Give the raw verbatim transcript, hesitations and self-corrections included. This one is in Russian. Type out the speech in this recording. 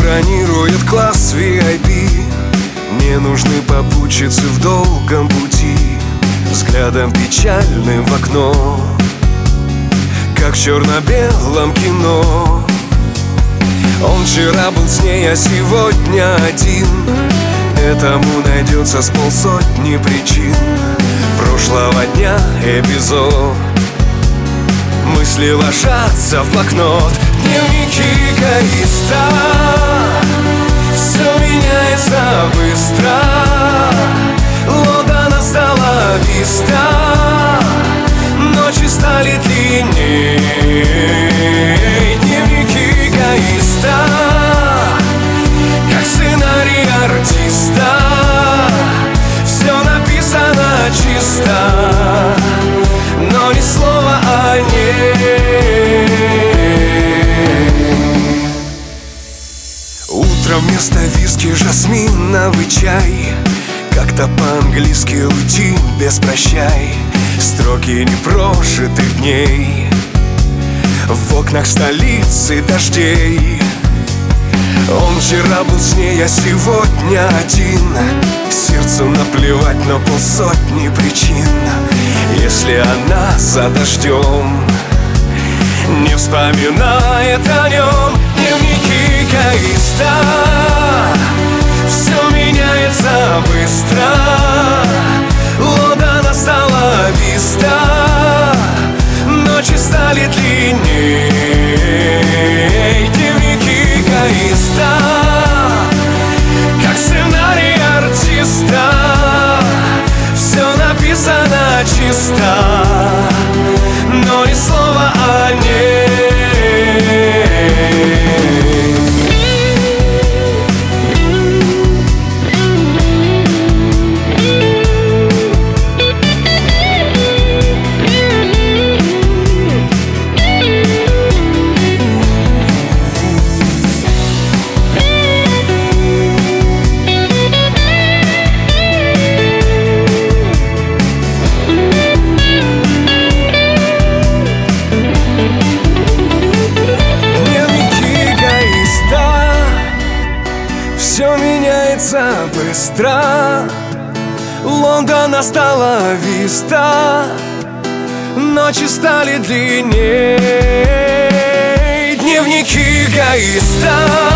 бронирует класс ви ай пи. Не нужны попутчицы в долгом пути, взглядом печальным в окно, как в черно-белом кино. Он вчера был с ней, а сегодня один. Этому найдется с полсотни причин. Прошлого дня эпизод, мысли ложатся в блокнот. Дневники эгоиста, все меняется быстро. Лондона стала Виста, ночи стали длинней. Дневники эгоиста, как сценарий артиста, все написано чисто, но ни слова о ней. Утром вместо виски жасминовый чай, как-то по-английски уйти без прощай. Строки непрожитых дней, в окнах столицы дождей. Он вчера был с ней, а сегодня один. Сердцу наплевать на полсотни причин, если она за дождем не вспоминает о нем. Дневники эгоиста, все меняется быстро. Лондона стала Виста, ночи стали длинней. Дневники эгоиста, как сценарий артиста, все написано чисто, но ни слова о ней. Все меняется быстро. Лондона стала Виста, ночи стали длинней. Дневники эгоиста,